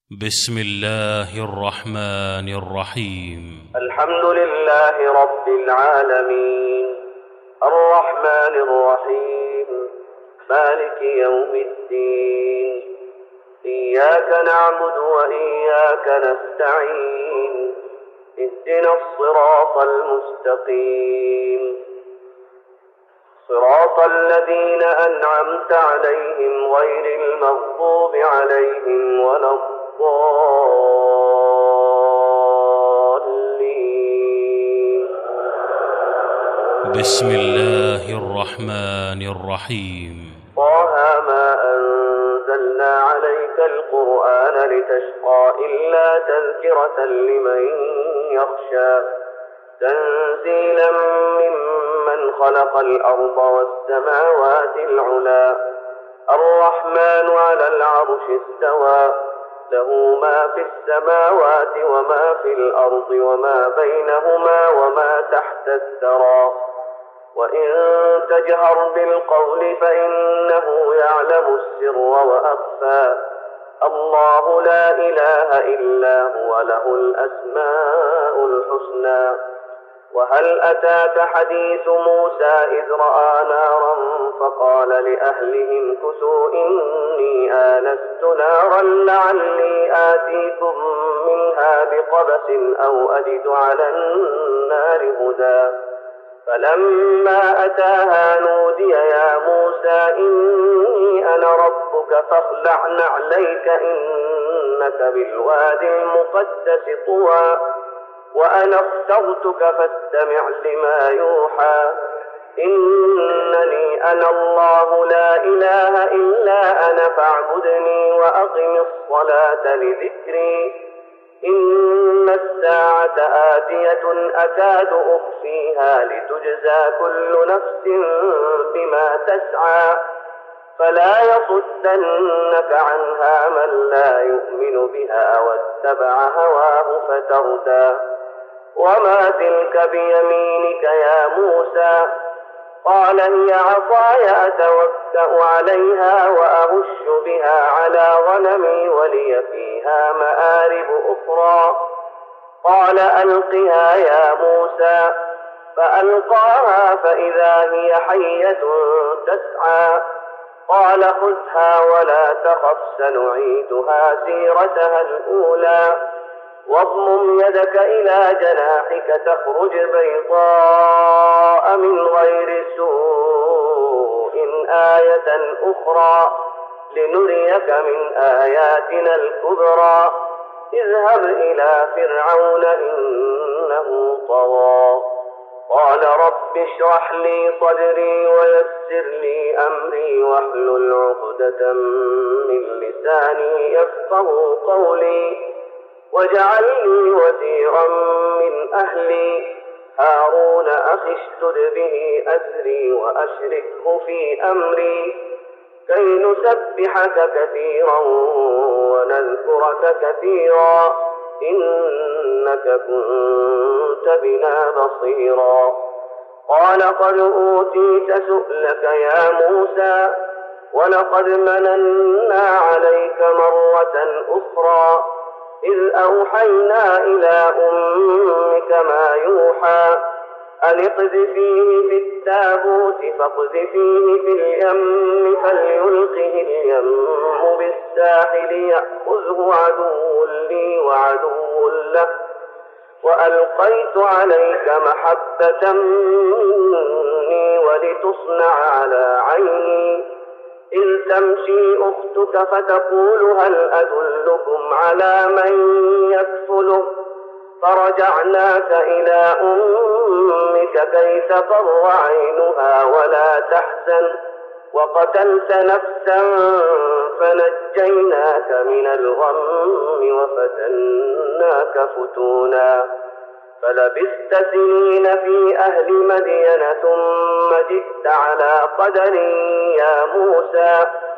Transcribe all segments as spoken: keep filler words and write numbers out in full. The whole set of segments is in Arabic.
بسم الله الرحمن الرحيم. الحمد لله رب العالمين الرحمن الرحيم مالك يوم الدين. إياك نعبد وإياك نستعين. اهدنا الصراط المستقيم صراط الذين أنعمت عليهم غير المغضوب عليهم ولا الضالين. بسم الله الرحمن الرحيم. طه ما أنزلنا عليك القرآن لتشقى إلا تذكرة لمن يخشى تنزيلا ممن خلق الأرض والسماوات العلى الرحمن على العرش استوى له ما في السماوات وما في الأرض وما بينهما وما تحت الثرى وإن تجهر بالقول فإنه يعلم السر وأخفى الله لا إله إلا هو له الأسماء الحسنى. وهل أتاك حديث موسى إذ رأى نارا فقال لأهلهم كثوا إني آنست نارا لعلي آتيكم منها بقبس أو أجد على النار هدى فلما أتاها نودي يا موسى إني أنا ربك فاخلع نعليك إنك بالوادي المقدس طوى وأنا اخترتك فاستمع لما يوحى إنني أنا الله لا إله إلا أنا فاعبدني وأقم الصلاة لذكري إن الساعة آتية أكاد أخفيها لتجزى كل نفس بما تسعى فلا يصدنك عنها من لا يؤمن بها واتبع هواه فتردى. وما تلك بيمينك يا موسى قال هي عصاي أتوكأ عليها وأهش بها على غنمي ولي فيها مآرب أخرى قال ألقها يا موسى فألقاها فإذا هي حية تسعى قال خذها ولا تخف سنعيدها سيرتها الأولى واضمم يدك إلى جناحك تخرج بيضاء من غير سوء آية أخرى لنريك من آياتنا الكبرى اذهب إلى فرعون إنه طغى قال رب اشرح لي صدري ويسر لي أمري واحلل عقدة من لساني يفقه قولي واجعل لي وزيرا من أهلي هارون أخي اشدد به أزري وأشركه في أمري كي نسبحك كثيرا ونذكرك كثيرا إنك كنت بنا بصيرا قال قد أوتيت سؤلك يا موسى ولقد مننا عليك مرة أخرى إذ أوحينا إلى أمك ما يوحى أن اقذفيه في التابوت فاقذفيه في اليم فليلقه اليم بالساحل يأخذه عدو لي وعدو له وألقيت عليك محبة مني ولتصنع على عيني إذ تمشي أختك فتقول هل أدلكم على من يكفله فرجعناك إلى أمك كي تقر عينها ولا تحزن وقتلت نفسا فنجيناك من الغم وفتناك فتونا فلبثت سنين في أهل مدين ثم جئت على قدر يا موسى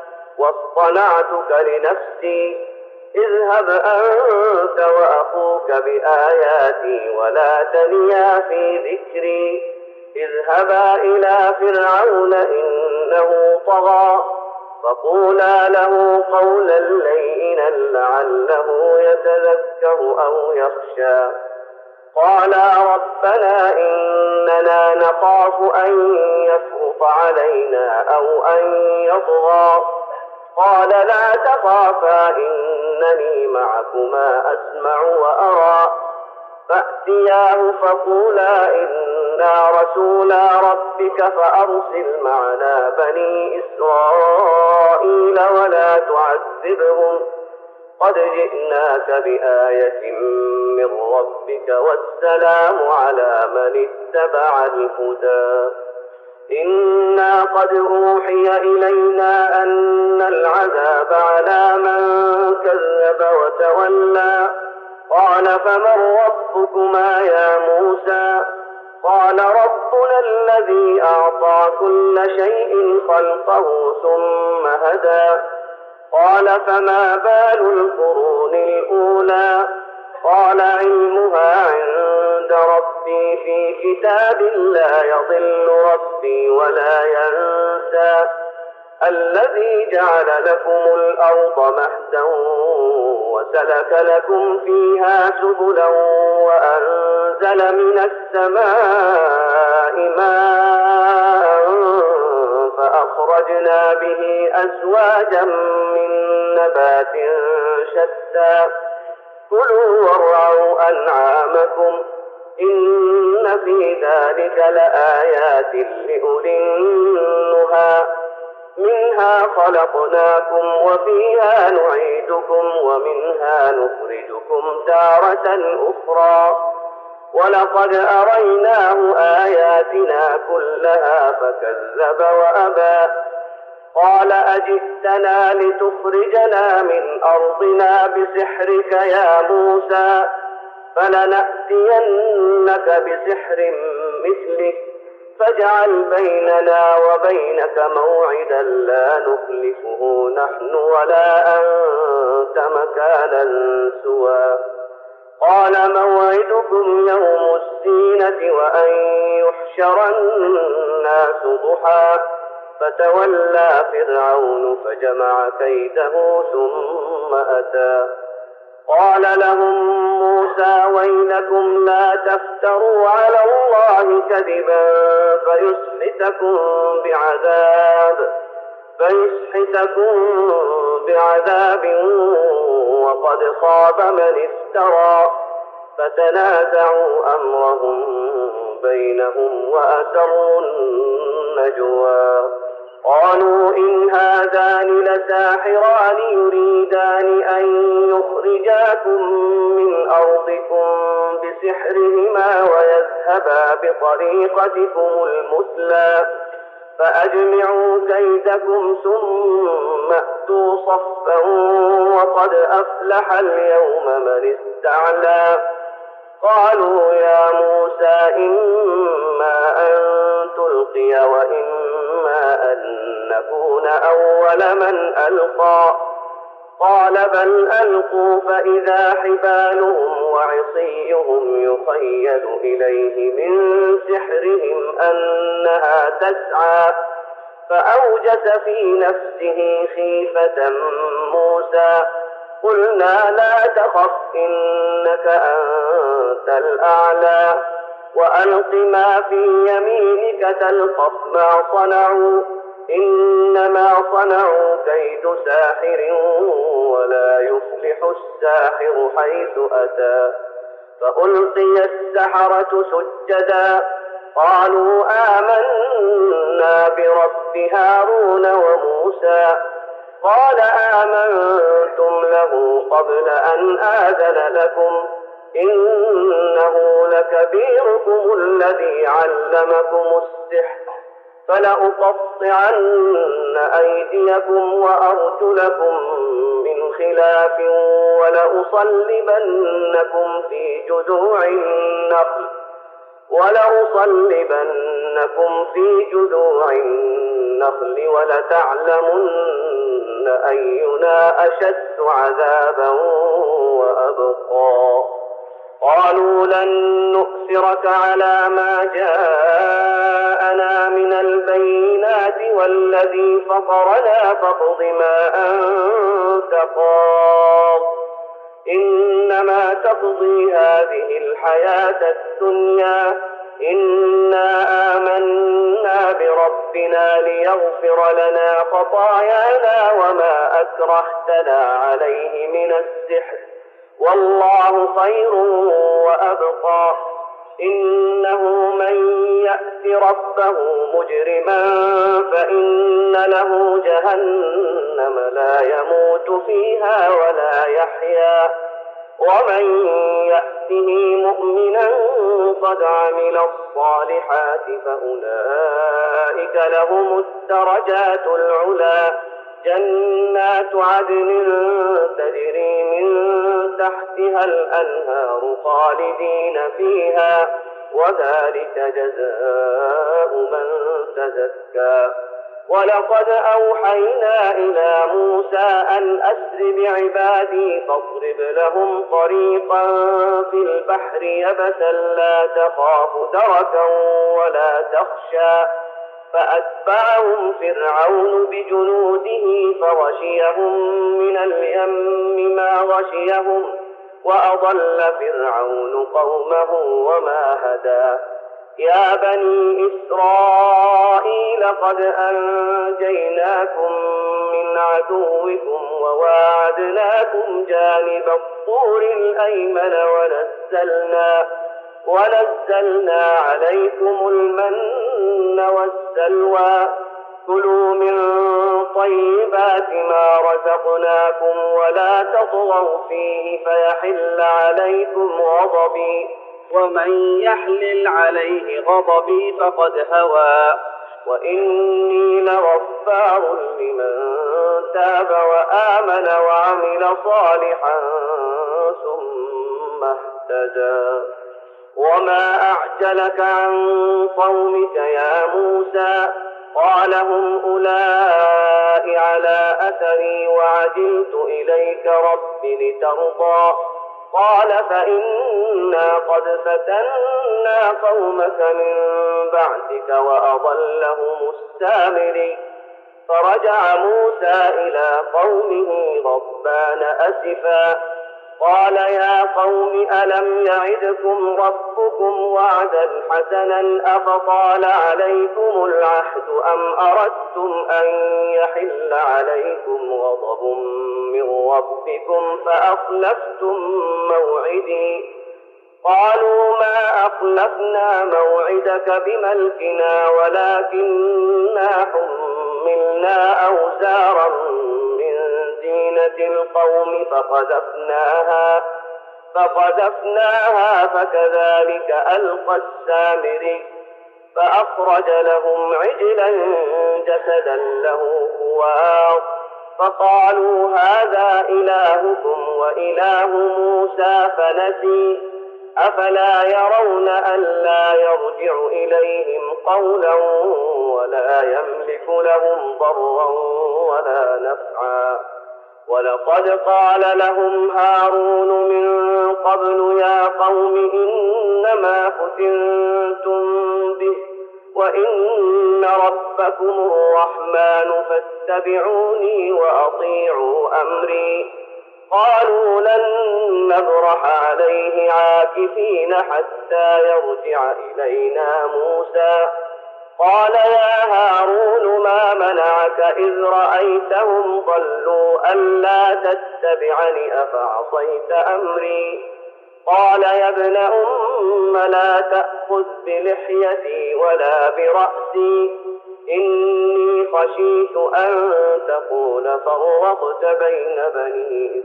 واصطنعتك لنفسي اذهب أنت وأخوك بآياتي ولا تنيا في ذكري اذهبا إلى فرعون إنه طغى فقولا له قولا لينا ليلا لعله يتذكر أو يخشى قالا ربنا إننا نخاف أن يفرط علينا أو أن يطغى قال لا تخافا إنني معكما أسمع وأرى فأتياه فقولا إنا رسولا ربك فأرسل معنا بني إسرائيل ولا تعذبهم قد جئناك بآية من ربك والسلام على من اتبع الهدى إنا قد أوحي إلينا أن العذاب على من كذب وتولى قال فمن ربكما يا موسى قال ربنا الذي أعطى كل شيء خلقه ثم هدى قال فما بال القرون الأولى قال علمها عند ربي في كتاب لا يضل ربي ولا ينسى الذي جعل لكم الأرض مهدا وسلك لكم فيها سبلا وأنزل من السماء ماء فأخرجنا به أزواجا من نبات شتى كلوا وارعوا أنعامكم إن في ذلك لآيات لأولي النهى منها خلقناكم وفيها نعيدكم ومنها نخرجكم تارة أخرى ولقد أريناه آياتنا كلها فكذب وأبى قال أجئتنا لتخرجنا من أرضنا بسحرك يا موسى فلنأتينك بسحر مثله فاجعل بيننا وبينك موعدا لا نخلفه نحن ولا أنت مكانا سوى قال موعدكم يوم الزينة وأن يحشر الناس ضحى فتولى فرعون فجمع كيده ثم أتى قال لهم موسى ويلكم لا تفتروا على الله كذبا فيسحتكم بعذاب فيسحتكم بعذاب وقد خاب من افترى فتنازعوا أمرهم بينهم وأسروا النجوى قالوا إن هذان لساحران يريدان أن يخرجاكم من أرضكم بسحرهما ويذهبا بطريقتكم المثلى فأجمعوا كيدكم ثم أتوا صفا وقد أفلح اليوم من استعلى قالوا يا موسى إما أن تلقي وإما أن نكون أول من ألقى قال بل ألقوا فإذا حبالهم وعصيهم يخيل إليه من سحرهم أنها تسعى فأوجس في نفسه خيفة موسى قلنا لا تخف إنك أنت الأعلى وألق ما في يمينك تلقف ما صنعوا إنما صنعوا كيد ساحر ولا يفلح الساحر حيث أتى فألقي السحرة سجدا قالوا آمنا برب هارون وموسى قال آمنتم له قبل أن آذن لكم إنه لكبيركم الذي علمكم السحر فلأقطعن أيديكم وأرجلكم من خلاف ولأصلبنكم في جذوع النخل ولأصلبنكم في جذوع النخل ولتعلمن أينا أشد عذابا وأبقى قالوا لن نؤثرك على ما جاءنا من البينات والذي فطرنا فاقض ما أنت قاض إنما تقضي هذه الحياة الدنيا إنا آمنا بربنا ليغفر لنا خطايانا وما أكرهتنا عليه من السحر والله خير وأبقى إنه من يأت ربه مجرما فإن له جهنم لا يموت فيها ولا يحيا ومن يأته مؤمنا قد عمل الصالحات فأولئك لهم الدرجات العلى جنات عدن تجري من تحتها الأنهار خالدين فيها وذلك جزاء من تزكى ولقد أوحينا إلى موسى أن أسر بعبادي فاضرب لهم طريقا في البحر يبسا لا تخاف دركا ولا تخشى فأتبعهم فرعون بجنوده فغشيهم من اليم ما غشيهم وأضل فرعون قومه وما هدى يا بني إسرائيل قد أنجيناكم من عدوكم وواعدناكم جانب الطور الأيمن ونزلنا ونزلنا عليكم المن والسلوى كلوا من طيبات ما رزقناكم ولا تطغوا فيه فيحل عليكم غضبي ومن يحلل عليه غضبي فقد هوى وإني لغفار لمن تاب وآمن وعمل صالحا ثم اهتدى وما أعجلك عن قومك يا موسى قال هم أولئك على أثري وعجلت إليك رب لترضى قال فإنا قد فتنا قومك من بعدك وأضلهم السامري فرجع موسى إلى قومه غضبان أسفا قال يا قوم ألم يعدكم ربكم وعدا حسنا أفطال عليكم العهد أم أردتم أن يحل عليكم غضب من ربكم فأخلفتم موعدي قالوا ما أخلفنا موعدك بملكنا ولكننا حملنا أوزارا زينة القوم فقذفناها فقذفناها فكذلك ألقى السامري فأخرج لهم عجلا جسدا له خوار فقالوا هذا إلهكم وإله موسى فنسي أفلا يرون ألا يرجع إليهم قولا ولا يملك لهم ضرا ولا نفعا ولقد قال لهم هارون من قبل يا قوم إنما فتنتم به وإن ربكم الرحمن فاتبعوني وأطيعوا أمري قالوا لن نبرح عليه عاكفين حتى يرجع إلينا موسى قال يا هارون ما منعك إذ رأيتهم ضلوا ألا تتبعني أفعصيت أمري قال يا ابن أم لا تأخذ بلحيتي ولا برأسي إني خشيت أن تقول فرقت بين بني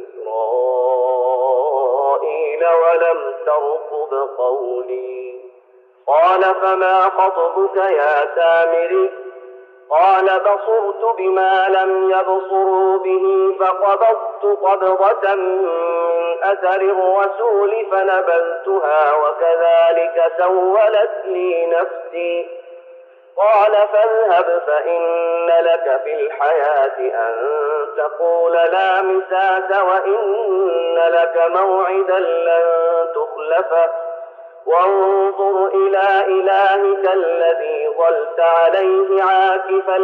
إسرائيل ولم ترقب قولي قال فما خطبك يا سامري قال بصرت بما لم يبصروا به فقبضت قبضة من أثر الرسول فنبذتها وكذلك سولت لي نفسي قال فاذهب فإن لك في الحياة أن تقول لا مساس وإن لك موعدا لن تخلفه وانظر إلى إلهك الذي ظلت عليه عاكفا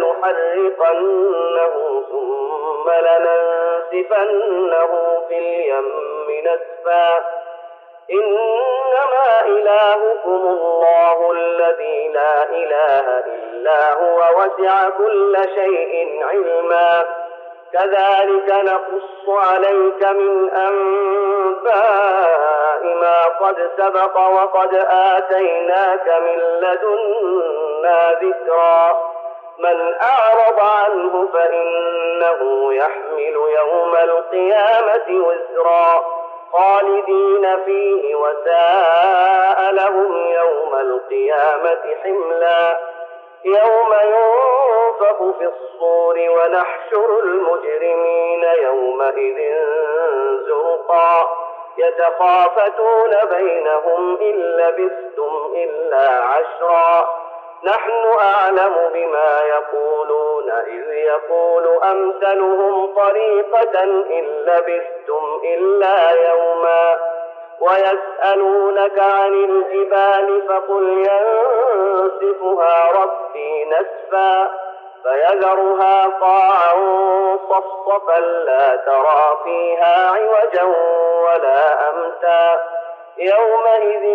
لنحرقنه ثم لننسفنه في اليم نسفا إنما إلهكم الله الذي لا إله إلا هو وسع كل شيء علما كذلك نقص عليك من أنباء ما قد سبق وقد آتيناك من لدنا ذكرا من أعرض عنه فإنه يحمل يوم القيامة وزرا خالدين فيه وساء لهم يوم القيامة حملا يوم ينفخ في الصور ونحشر المجرمين يومئذ زرقا يتخافتون بينهم إن لبثتم إلا عشرا نحن أعلم بما يقولون إذ يقول أمثلهم طريقة إن لبثتم إلا يوما ويسألونك عن الجبال فقل ينسفها ربي نسفا فيذرها قاعا صفصفا لا ترى فيها عوجا ولا أمتا يومئذ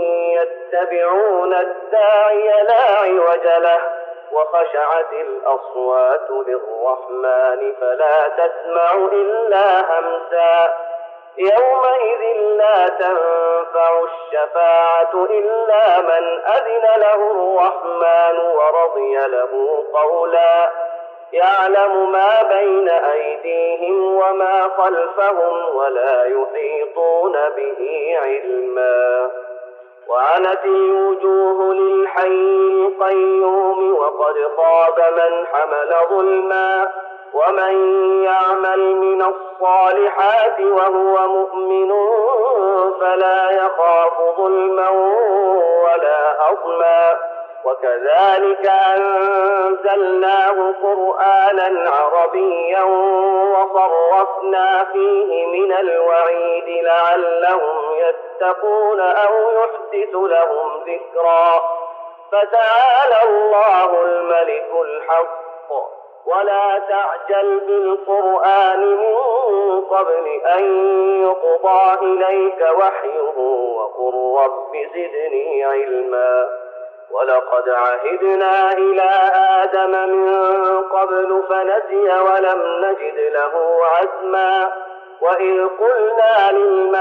يتبعون الداعي لا عوج له وخشعت الأصوات للرحمن فلا تسمع إلا همسا يومئذ لا تنفع الشفاعة إلا من أذن له الرحمن ورضي له قولا يعلم ما بين أيديهم وما خلفهم ولا يحيطون به علما وعنت الوجوه للحي القيوم وقد خاب من حمل ظلما ومن يعمل من الصالحات وهو مؤمن فلا يخاف ظلما ولا هضما وكذلك أنزلناه قرآنا عربيا وصرفنا فيه من الوعيد لعلهم يتقون أو يحدث لهم ذكرا فتعالى الله الملك الحق ولا تعجل بالقرآن من قبل أن يقضى إليك وحيه وقل رب زدني علما ولقد عهدنا إلى آدم من قبل فنسي ولم نجد له عزما وإذ قلنا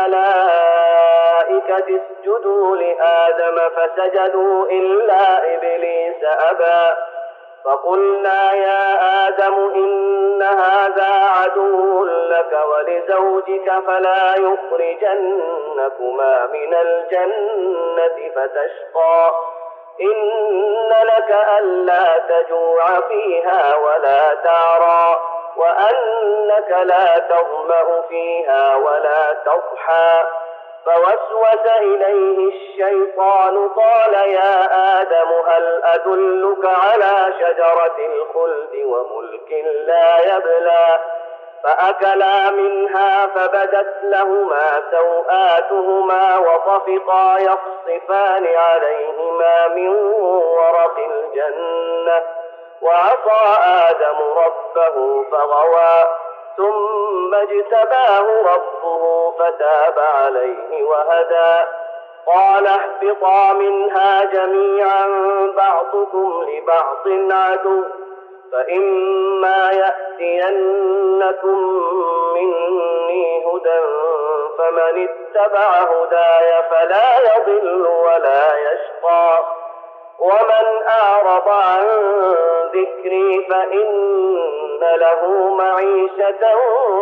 للملائكة اسجدوا لآدم فسجدوا إلا إبليس أبى فقلنا يا آدم إن هذا عدو لك ولزوجك فلا يخرجنكما من الجنة فتشقى إن لك ألا تجوع فيها ولا تعرى وأنك لا تظمأ فيها ولا تضحى فوسوس إليه الشيطان قال يا آدم هل أدلك على شجرة الخلد وملك لا يبلى فأكلا منها فبدت لهما سوآتهما وطفقا يخصفان عليهما من ورق الجنة وعصى آدم ربه فغوى ثم اجتباه ربه فتاب عليه وهدى قال اهبطا منها جميعا بعضكم لبعض عدو فإما يأتينكم مني هدى فمن اتبع هداي فلا يضل ولا يشقى ومن أعرض عن ذكري فإن له معيشة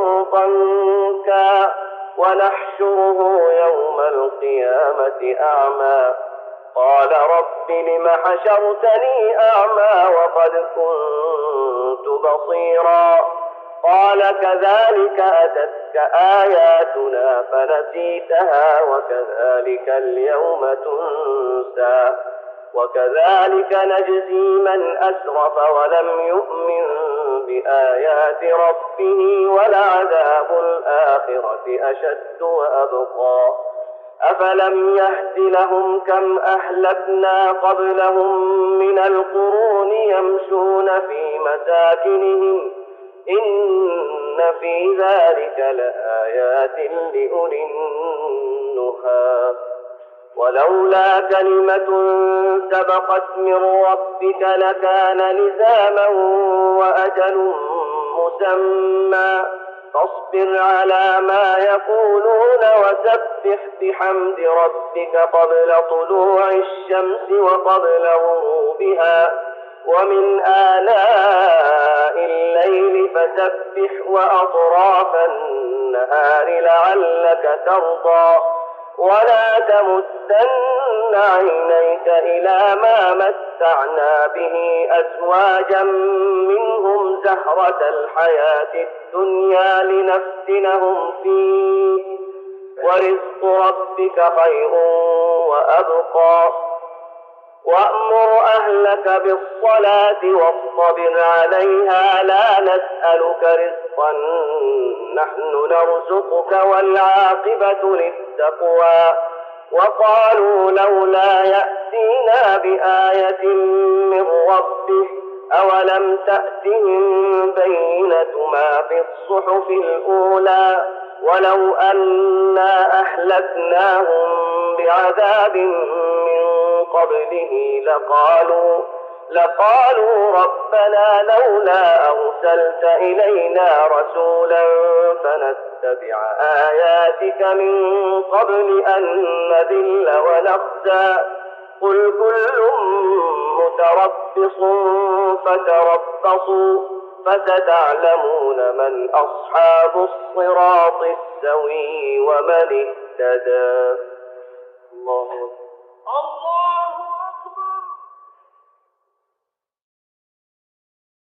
ضنكا ونحشره يوم القيامة أعمى قال رب لم حشرتني أعمى وقد كنت بصيرا قال كذلك أتتك آياتنا فنسيتها وكذلك اليوم تنسى وكذلك نجزي من أسرف ولم يؤمن بآيات ربه ولعذاب الآخرة أشد وأبقى أفلم يهد لهم كم أهلكنا قبلهم من القرون يمشون في مساكنهم إن في ذلك لآيات لأولي النهى ولولا كلمة سبقت من ربك لكان لزاما وأجل مسمى فاصبر على ما يقولون وسبح بحمد ربك قبل طلوع الشمس وقبل غروبها ومن آلاء الليل فسبح وأطراف النهار لعلك ترضى ولا تمدن عينيك إلى ما متعنا به أزواجا منهم زهرة الحياة الدنيا لنفتنهم فيه ورزق ربك خير وأبقى وأمر أهلك بالصلاة واصطبر عليها لا نسألك رزقا نحن نرزقك والعاقبة للتقوى وقالوا لولا يأتينا بآية من ربه أولم تأتهم بينة ما في الصحف الأولى ولو أنا أهلكناهم بعذاب من قبله لقالوا لقالوا ربنا لولا أرسلت إلينا رسولا فنتبع آياتك من قبل أن نذل ونخزى قل كل متربص فتربصوا فستعلمون من أصحاب الصراط السوي ومن اهتدى. الله أكبر.